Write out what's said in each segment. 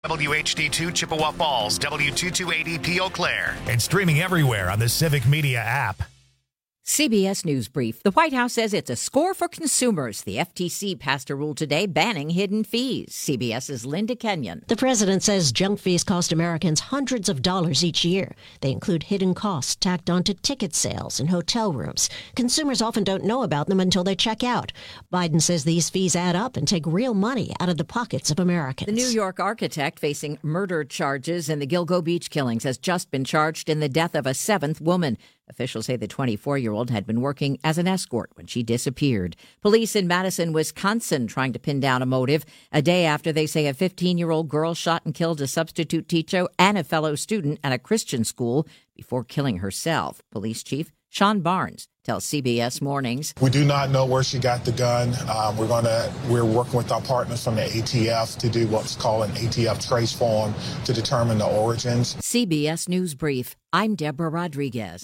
WHD2 Chippewa Falls, W228EP Eau Claire, and streaming everywhere on the Civic Media app. CBS News Brief. The White House says it's a score for consumers. The FTC passed a rule today banning hidden fees. CBS's Linda Kenyon. The president says junk fees cost Americans hundreds of dollars each year. They include hidden costs tacked onto ticket sales and hotel rooms. Consumers often don't know about them until they check out. Biden says these fees add up and take real money out of the pockets of Americans. The New York architect facing murder charges in the Gilgo Beach killings has just been charged in the death of a seventh woman. Officials say the 24-year-old had been working as an escort when she disappeared. Police in Madison, Wisconsin, trying to pin down a motive a day after they say a 15-year-old girl shot and killed a substitute teacher and a fellow student at a Christian school before killing herself. Police Chief Sean Barnes tells CBS Mornings. We do not know where she got the gun. We're working with our partners from the ATF to do what's called an ATF trace form to determine the origins. CBS News Brief. I'm Deborah Rodriguez.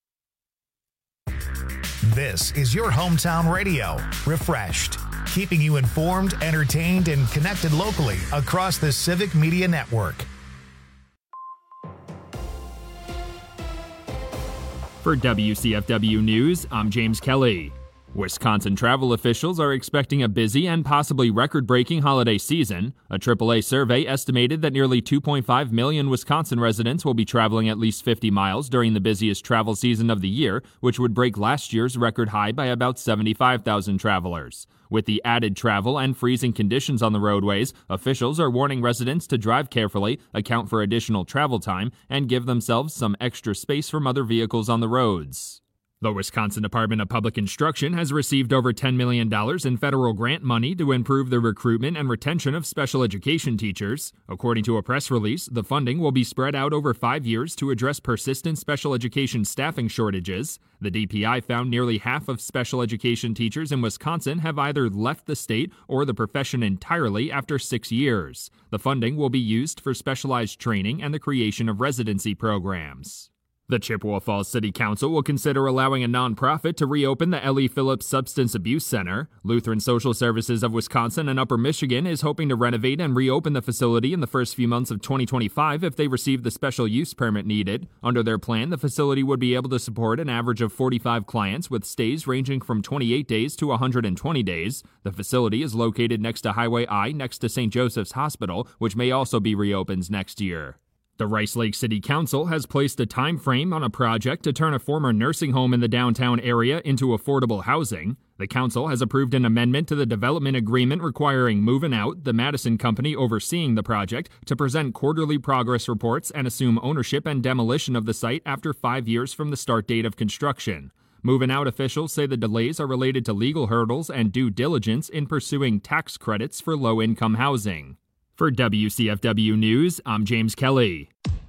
This is your hometown radio, Refreshed, keeping you informed, entertained, and connected locally across the Civic Media Network. For WCFW News, I'm James Kelly. Wisconsin travel officials are expecting a busy and possibly record-breaking holiday season. A AAA survey estimated that nearly 2.5 million Wisconsin residents will be traveling at least 50 miles during the busiest travel season of the year, which would break last year's record high by about 75,000 travelers. With the added travel and freezing conditions on the roadways, officials are warning residents to drive carefully, account for additional travel time, and give themselves some extra space from other vehicles on the roads. The Wisconsin Department of Public Instruction has received over $10 million in federal grant money to improve the recruitment and retention of special education teachers. According to a press release, the funding will be spread out over 5 years to address persistent special education staffing shortages. The DPI found nearly half of special education teachers in Wisconsin have either left the state or the profession entirely after 6 years. The funding will be used for specialized training and the creation of residency programs. The Chippewa Falls City Council will consider allowing a nonprofit to reopen the Ellie Phillips Substance Abuse Center. Lutheran Social Services of Wisconsin and Upper Michigan is hoping to renovate and reopen the facility in the first few months of 2025 if they receive the special use permit needed. Under their plan, the facility would be able to support an average of 45 clients with stays ranging from 28 days to 120 days. The facility is located next to Highway I next to St. Joseph's Hospital, which may also be reopened next year. The Rice Lake City Council has placed a time frame on a project to turn a former nursing home in the downtown area into affordable housing. The council has approved an amendment to the development agreement requiring Movin' Out, the Madison company overseeing the project, to present quarterly progress reports and assume ownership and demolition of the site after 5 years from the start date of construction. Movin' Out officials say the delays are related to legal hurdles and due diligence in pursuing tax credits for low-income housing. For WCFW News, I'm James Kelly.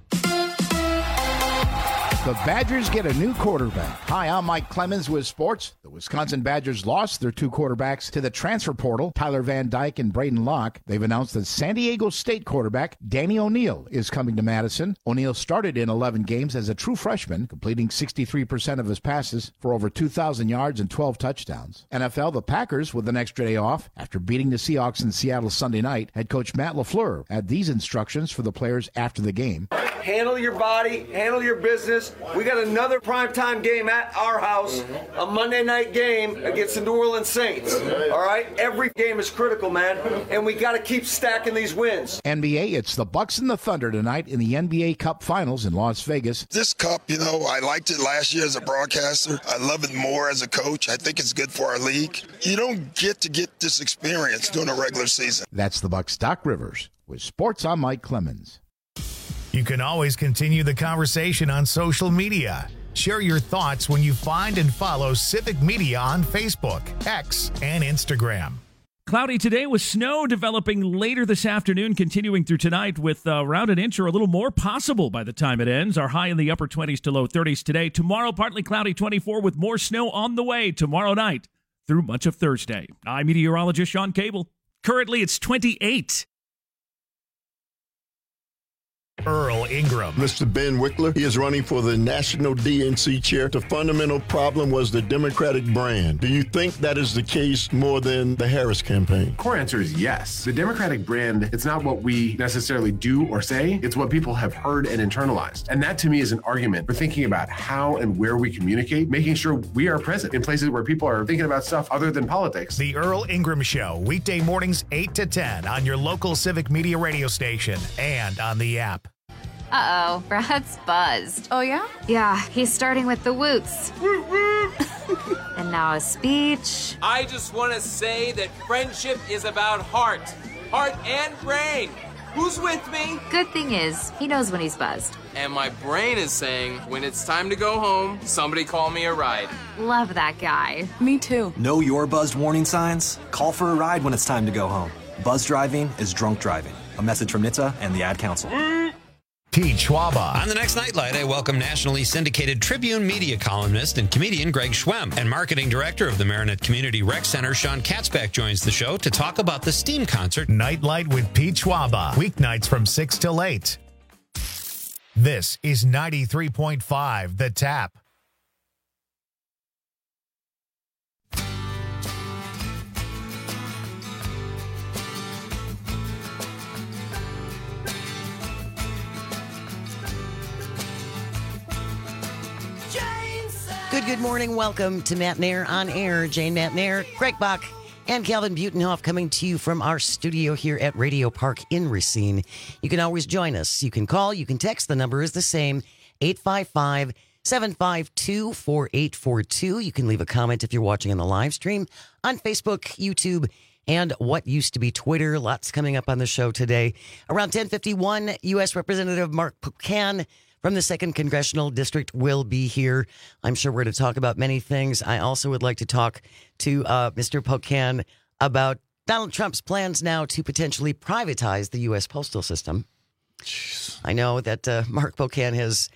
The Badgers get a new quarterback. Hi, I'm Mike Clemens with sports. The Wisconsin Badgers lost their two quarterbacks to the transfer portal, Tyler Van Dyke and Braden Locke. They've announced that San Diego State quarterback Danny O'Neal is coming to Madison. O'Neal started in 11 games as a true freshman, completing 63% of his passes for over 2,000 yards and 12 touchdowns. NFL, the Packers with an extra day off after beating the Seahawks in Seattle Sunday night. Head coach Matt LaFleur had these instructions for the players after the game. Handle your body, handle your business. We got another primetime game at our house, a Monday night game against the New Orleans Saints. All right? Every game is critical, man, and we got to keep stacking these wins. NBA, it's the Bucks and the Thunder tonight in the NBA Cup Finals in Las Vegas. This cup, I liked it last year as a broadcaster. I love it more as a coach. I think it's good for our league. You don't get to get this experience during a regular season. That's the Bucks' Doc Rivers. With sports, I'm Mike Clemens. You can always continue the conversation on social media. Share your thoughts when you find and follow Civic Media on Facebook, X, and Instagram. Cloudy today with snow developing later this afternoon, continuing through tonight with around an inch or a little more possible by the time it ends. Our high in the upper 20s to low 30s today. Tomorrow, partly cloudy 24 with more snow on the way tomorrow night through much of Thursday. I'm meteorologist Sean Cable. Currently, it's 28. Earl Earl Ingram. Mr. Ben Wickler, he is running for the National DNC chair. The fundamental problem was the Democratic brand. Do you think that is the case more than the Harris campaign? Core answer is yes. The Democratic brand, it's not what we necessarily do or say, it's what people have heard and internalized. And that to me is an argument for thinking about how and where we communicate, making sure we are present in places where people are thinking about stuff other than politics. The Earl Ingram Show, weekday mornings 8 to 10 on your local Civic Media radio station and on the app. Uh-oh, Brad's buzzed. Oh, yeah? Yeah, he's starting with the woots. And now a speech. I just want to say that friendship is about heart and brain. Who's with me? Good thing is, he knows when he's buzzed. And my brain is saying, when it's time to go home, somebody call me a ride. Love that guy. Me too. Know your buzzed warning signs? Call for a ride when it's time to go home. Buzz driving is drunk driving. A message from NHTSA and the Ad Council. Pete Schwaba. On the next Nightlight, I welcome nationally syndicated Tribune media columnist and comedian Greg Schwem. And marketing director of the Marinette Community Rec Center, Sean Katzbach, joins the show to talk about the STEAM concert. Nightlight with Pete Schwaba. Weeknights from 6 till 8. This is 93.5 The Tap. Good morning. Welcome to Matt Nair on Air. Jane Matt Nair, Greg Bach, and Calvin Butenhoff coming to you from our studio here at Radio Park in Racine. You can always join us. You can call, you can text. The number is the same, 855-752-4842. You can leave a comment if you're watching on the live stream on Facebook, YouTube, and what used to be Twitter. Lots coming up on the show today. Around 10:51, U.S. Representative Mark Pocan from the 2nd Congressional District will be here. I'm sure we're going to talk about many things. I also would like to talk to Mr. Pocan about Donald Trump's plans now to potentially privatize the U.S. postal system. Jeez. I know that Mark Pocan has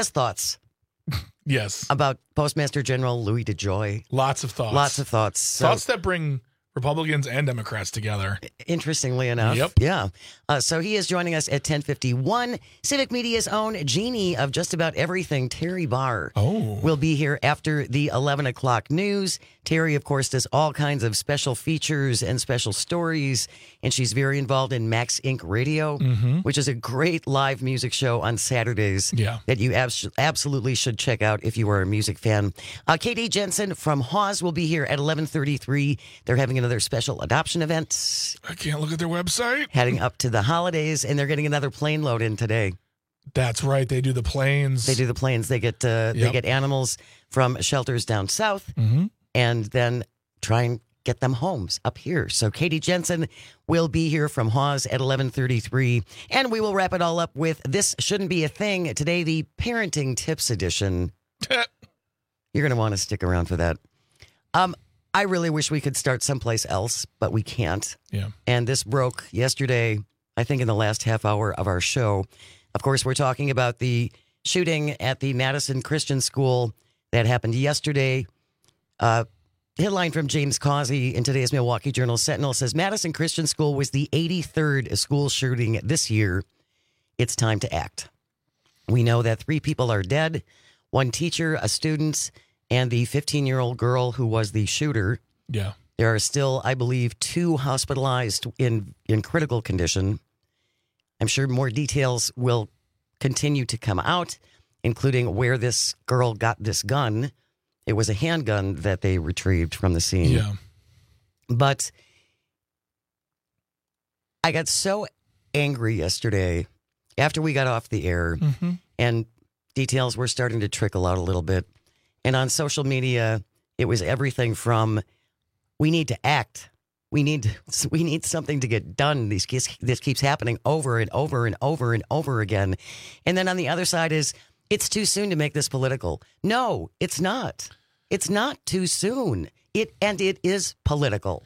thoughts. About Postmaster General Louis DeJoy. Lots of thoughts. Thoughts that bring Republicans and Democrats together. Interestingly enough. Yep. Yeah. So he is joining us at 10:51. Civic Media's own genie of just about everything, Terry Barr, will be here after the 11 o'clock news. Terry, of course, does all kinds of special features and special stories, and she's very involved in Max Inc. Radio, which is a great live music show on Saturdays that you absolutely should check out if you are a music fan. KD Jensen from Hawes will be here at 11:33. They're having another special adoption event. I can't look at their website. Heading up to the holidays, and they're getting another plane load in today. That's right. They do the planes. They get they get animals from shelters down south, and then try and get them homes up here. So Katie Jensen will be here from Hawes at 11:33, and we will wrap it all up with This Shouldn't Be a Thing today, the Parenting Tips edition. You're going to want to stick around for that. I really wish we could start someplace else, but we can't. Yeah. And this broke yesterday, I think in the last half hour of our show. Of course, we're talking about the shooting at the Madison Christian School that happened yesterday. Headline from James Causey in today's Milwaukee Journal Sentinel says, Madison Christian School was the 83rd school shooting this year. It's time to act. We know that 3 people are dead, 1 teacher, a student, and the 15-year-old girl who was the shooter. Yeah. There are still, I believe, 2 hospitalized in critical condition. I'm sure more details will continue to come out, including where this girl got this gun. It was a handgun that they retrieved from the scene. Yeah. But I got so angry yesterday after we got off the air, and details were starting to trickle out a little bit. And on social media, it was everything from, we need to act. We need something to get done. This keeps happening over and over and over and over again. And then on the other side is, it's too soon to make this political. No, it's not. It's not too soon. It is political.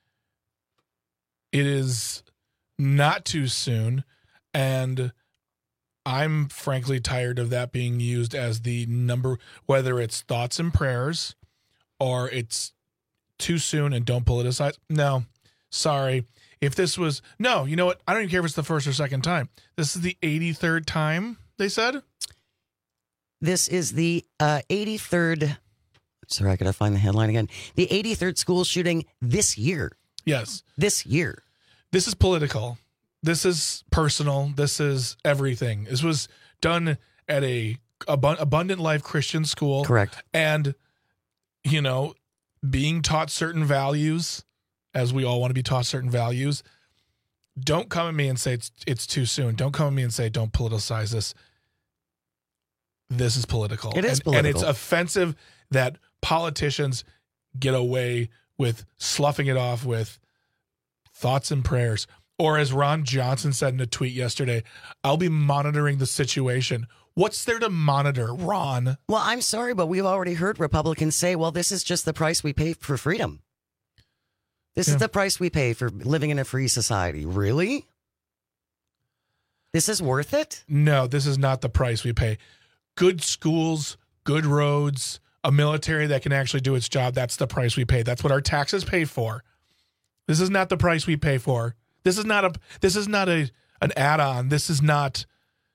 It is not too soon. And I'm frankly tired of that being used as the number, whether it's thoughts and prayers or it's too soon and don't politicize. No, sorry. If this was, no, you know what? I don't even care if it's the first or second time. This is the 83rd time they said? This is the 83rd. Sorry, I got to find the headline again. The 83rd school shooting this year. Yes. This year. This is political. This is personal. This is everything. This was done at a Abundant Life Christian school. Correct. And, you know, being taught certain values, as we all want to be taught certain values. Don't come at me and say it's too soon. Don't come at me and say don't politicize this. This is political. It is political. And it's offensive that politicians get away with sloughing it off with thoughts and prayers. Or as Ron Johnson said in a tweet yesterday, I'll be monitoring the situation. What's there to monitor, Ron? Well, I'm sorry, but we've already heard Republicans say, well, this is just the price we pay for freedom. This is the price we pay for living in a free society. Really? This is worth it? No, this is not the price we pay. Good schools, good roads, a military that can actually do its job, that's the price we pay. That's what our taxes pay for. This is not the price we pay for. This is not an add-on. This is not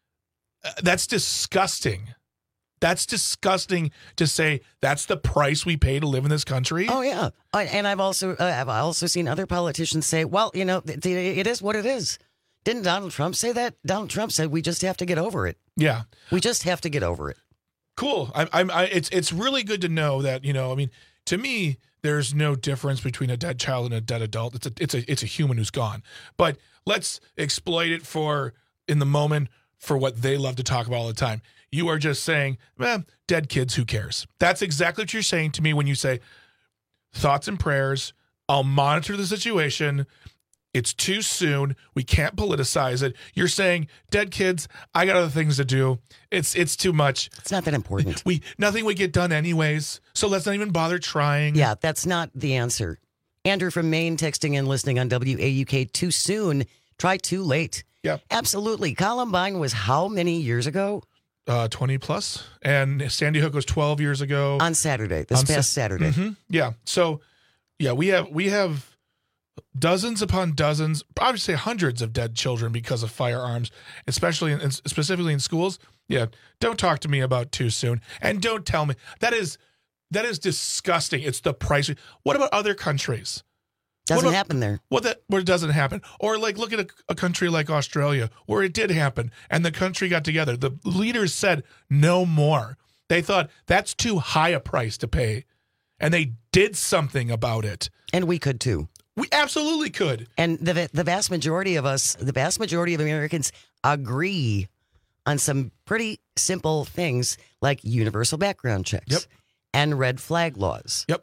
that's disgusting. That's disgusting to say that's the price we pay to live in this country. Oh yeah. And I've also seen other politicians say, well, you know, it is what it is. Didn't Donald Trump say that? Donald Trump said we just have to get over it. Yeah. We just have to get over it. Cool. It's really good to know that, you know, I mean, to me, there's no difference between a dead child and a dead adult. It's a human who's gone. But let's exploit it in the moment for what they love to talk about all the time. You are just saying, dead kids, who cares? That's exactly what you're saying to me when you say thoughts and prayers. I'll monitor the situation. It's too soon. We can't politicize it. You're saying, dead kids, I got other things to do. It's too much. It's not that important. Nothing would get done anyways, so let's not even bother trying. Yeah, that's not the answer. Andrew from Maine texting in, listening on WAUK, too soon, try too late. Yeah. Absolutely. Columbine was how many years ago? 20 plus. And Sandy Hook was 12 years ago. On Saturday, this past Saturday. Mm-hmm. Yeah. So, yeah, we have dozens upon dozens, I would say hundreds of dead children because of firearms, specifically in schools. Yeah, don't talk to me about too soon, and don't tell me that is disgusting. It's the price. What about other countries? Doesn't happen there. Where it doesn't happen, or like look at a country like Australia where it did happen, and the country got together. The leaders said no more. They thought that's too high a price to pay, and they did something about it. And we could too. We absolutely could. And the vast majority of us, the vast majority of Americans agree on some pretty simple things like universal background checks and red flag laws. Yep.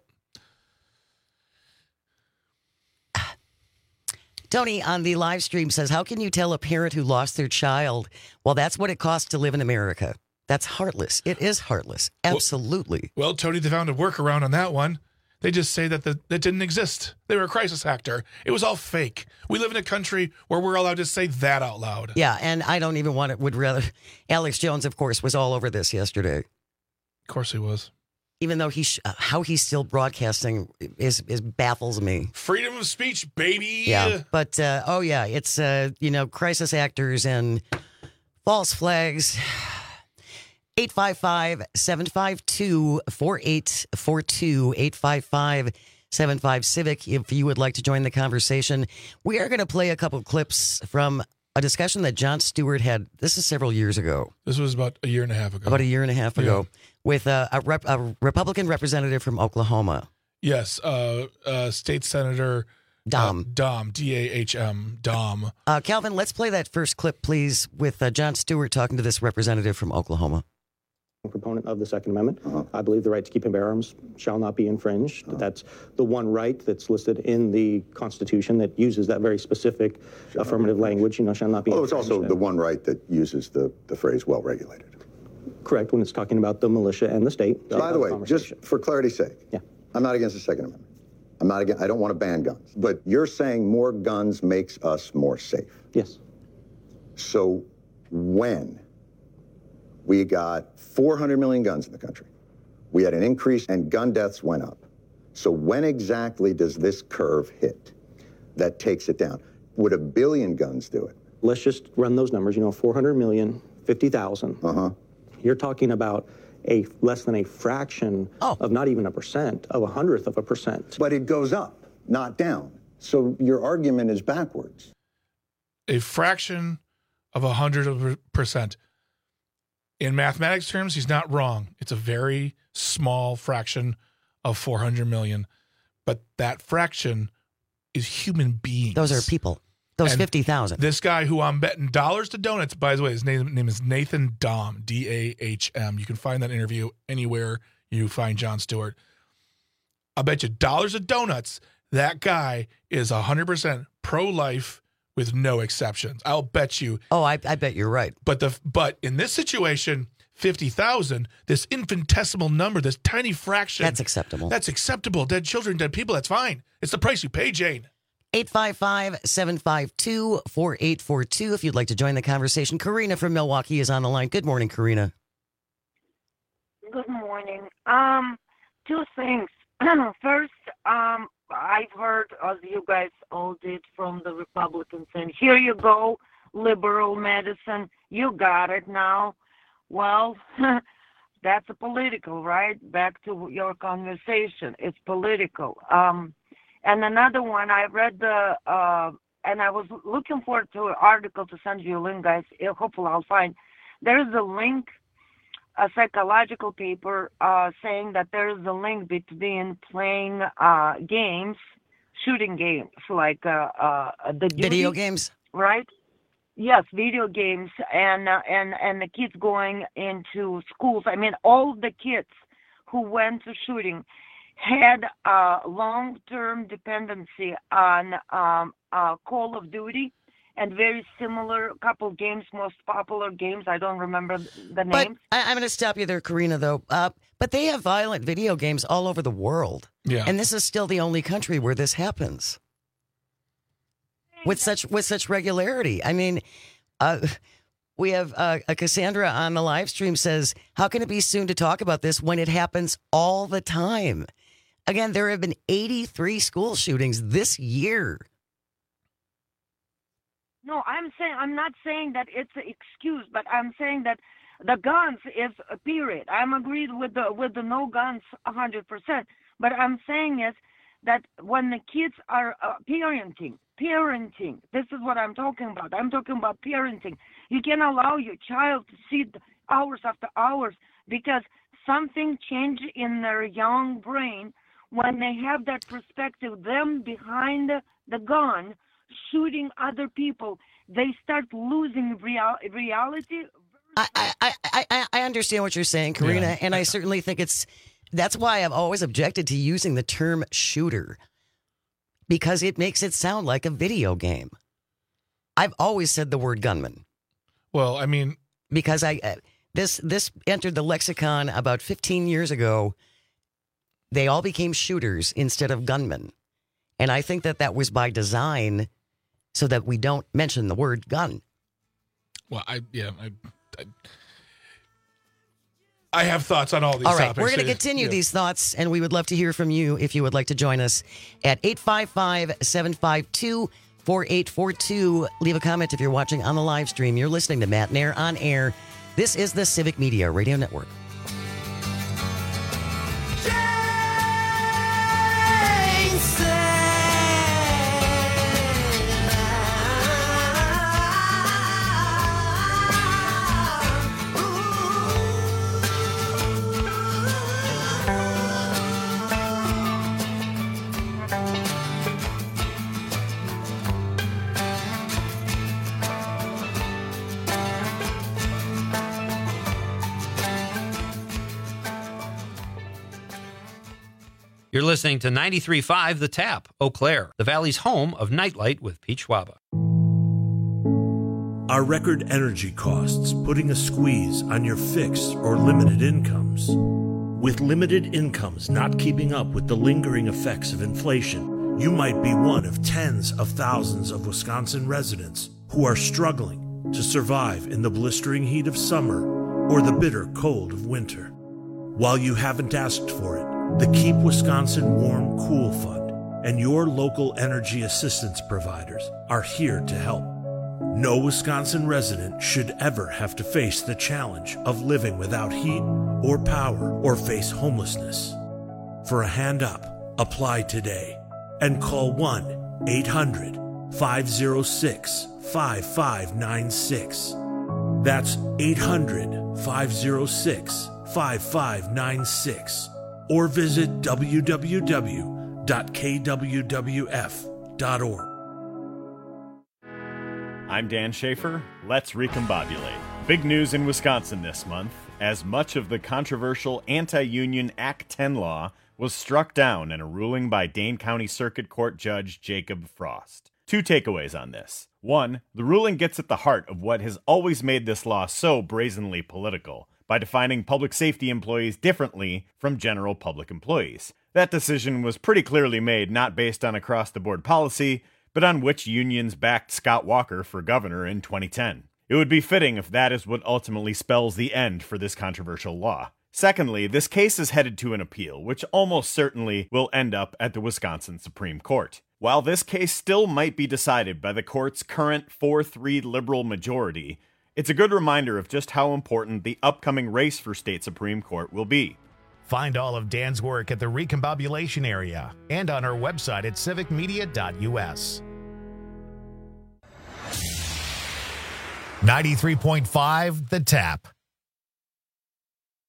Tony on the live stream says, how can you tell a parent who lost their child, well, that's what it costs to live in America? That's heartless. It is heartless. Absolutely. Well, Tony, they found a workaround on that one. They just say that that didn't exist. They were a crisis actor. It was all fake. We live in a country where we're allowed to say that out loud. Yeah, and I don't even would rather. Alex Jones, of course, was all over this yesterday. Of course he was. Even though how he's still broadcasting is baffles me. Freedom of speech, baby. Yeah, but it's crisis actors and false flags. 855-752-4842, 855-75-CIVIC if you would like to join the conversation. We are going to play a couple clips from a discussion that Jon Stewart had. This is several years ago. This was about a year and a half ago. About a year and a half ago with a Republican representative from Oklahoma. Yes, State Senator Dom. D-A-H-M, Dom. Calvin, let's play that first clip, please, with Jon Stewart talking to this representative from Oklahoma. Proponent of the Second Amendment. I believe the right to keep and bear arms shall not be infringed. That's the one right that's listed in the Constitution that uses that very specific affirmative language, shall not be infringed. It's also the one right that uses the phrase well-regulated. Correct, when it's talking about the militia and the state. By the way, just for clarity's sake, I'm not against the Second Amendment. I don't want to ban guns. But you're saying more guns makes us more safe. Yes. So when we got 400 million guns in the country, we had an increase and gun deaths went up. So when exactly does this curve hit that takes it down? Would 1 billion guns do it? Let's just run those numbers. 400 million, 50,000. You're talking about less than a fraction of not even a percent, of 100th of a percent. But it goes up, not down. So your argument is backwards. A fraction of 100%. In mathematics terms, he's not wrong. It's a very small fraction of 400 million. But that fraction is human beings. Those are people. Those 50,000. This guy who I'm betting dollars to donuts, by the way, his name is Nathan Dahm, D-A-H-M. You can find that interview anywhere you find Jon Stewart. I'll bet you dollars to donuts that guy is 100% pro-life with no exceptions. I'll bet you. Oh, I bet you're right. But in this situation, 50,000, this infinitesimal number, this tiny fraction. That's acceptable. That's acceptable. Dead children, dead people, that's fine. It's the price you pay, Jane. 855-752-4842 if you'd like to join the conversation. Karina from Milwaukee is on the line. Good morning, Karina. Good morning. Two things. First, I've heard, as you guys all did from the Republicans, and here you go, liberal medicine, you got it now. Well, that's a political, right? Back to your conversation. It's political. And another one, I read and I was looking forward to an article to send you a link, guys. Hopefully I'll find. There's a link, a psychological paper saying that there is a link between playing games, shooting games, like the video games, right? Yes, video games, and the kids going into schools. I mean, all the kids who went to shooting had long-term dependency on Call of Duty and very similar couple games, most popular games. I don't remember the names. I'm going to stop you there, Karina, though. But they have violent video games all over the world. Yeah. And this is still the only country where this happens with such regularity. I mean, we have Cassandra on the live stream says, how can it be soon to talk about this when it happens all the time? Again, there have been 83 school shootings this year. No, I'm not saying that it's an excuse, but I'm saying that the guns is a period. I'm agreed with the no guns 100%. But I'm saying is that when the kids are parenting, this is what I'm talking about. I'm talking about parenting. You can allow your child to sit hours after hours because something changed in their young brain when they have that perspective, them behind the gun, shooting other people, they start losing reality. I understand what you're saying, Karina, and I certainly think that's why I've always objected to using the term shooter, because it makes it sound like a video game. I've always said the word gunman. Well, I mean, because this entered the lexicon about 15 years ago. They all became shooters instead of gunmen. And I think that was by design so that we don't mention the word gun. Well, I have thoughts on all these topics. All right, we're going to continue these thoughts, and we would love to hear from you if you would like to join us at 855-752-4842. Leave a comment if you're watching on the live stream. You're listening to Matt Nair on air. This is the Civic Media Radio Network. You're listening to 93.5 The Tap, Eau Claire, the Valley's home of Nightlight with Pete Schwaba. Are record energy costs putting a squeeze on your fixed or limited incomes? With limited incomes not keeping up with the lingering effects of inflation, you might be one of tens of thousands of Wisconsin residents who are struggling to survive in the blistering heat of summer or the bitter cold of winter. While you haven't asked for it, the Keep Wisconsin Warm Cool Fund and your local energy assistance providers are here to help. No Wisconsin resident should ever have to face the challenge of living without heat or power or face homelessness. For a hand up, apply today and call 1-800-506-5596. That's 800-506-5596. Or visit www.kwwf.org. I'm Dan Schaefer. Let's recombobulate. Big news in Wisconsin this month, as much of the controversial anti-union Act 10 law was struck down in a ruling by Dane County Circuit Court Judge Jacob Frost. 2 takeaways on this. 1, the ruling gets at the heart of what has always made this law so brazenly political, by defining public safety employees differently from general public employees. That decision was pretty clearly made not based on across-the-board policy, but on which unions backed Scott Walker for governor in 2010. It would be fitting if that is what ultimately spells the end for this controversial law. Secondly, this case is headed to an appeal, which almost certainly will end up at the Wisconsin Supreme Court. While this case still might be decided by the court's current 4-3 liberal majority, it's a good reminder of just how important the upcoming race for state Supreme Court will be. Find all of Dan's work at the Recombobulation Area and on our website at civicmedia.us. 93.5 The Tap.